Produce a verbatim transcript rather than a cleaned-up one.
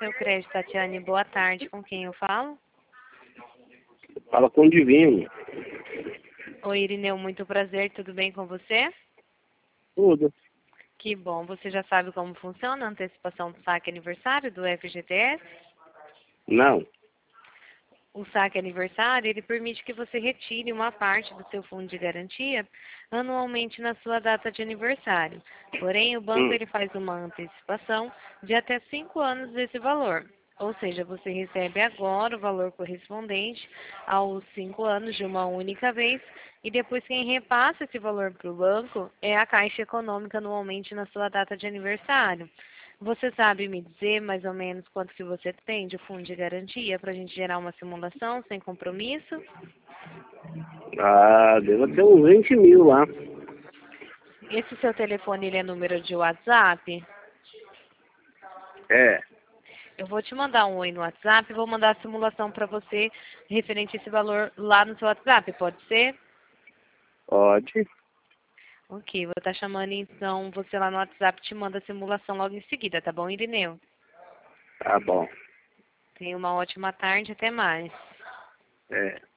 seu crédito, Tatiane. Boa tarde. Com quem eu falo? Fala com o Divino. Oi, Irineu. Muito prazer. Tudo bem com você? Tudo. Que bom. Você já sabe como funciona a antecipação do saque aniversário do F G T S? Não. O saque aniversário, ele permite que você retire uma parte do seu fundo de garantia anualmente na sua data de aniversário. Porém, o banco Hum. ele faz uma antecipação de até cinco anos desse valor. Ou seja, você recebe agora o valor correspondente aos cinco anos de uma única vez e depois quem repassa esse valor para o banco é a Caixa Econômica anualmente na sua data de aniversário. Você sabe me dizer mais ou menos quanto que você tem de fundo de garantia para a gente gerar uma simulação sem compromisso? Ah, deve ter uns vinte mil lá. Esse seu telefone ele é número de WhatsApp? É. Eu vou te mandar um oi no WhatsApp e vou mandar a simulação para você referente a esse valor lá no seu WhatsApp, pode ser? Pode. Ok, vou estar chamando então você lá no WhatsApp e te manda a simulação logo em seguida, tá bom, Irineu? Tá bom. Tenha uma ótima tarde, até mais. É.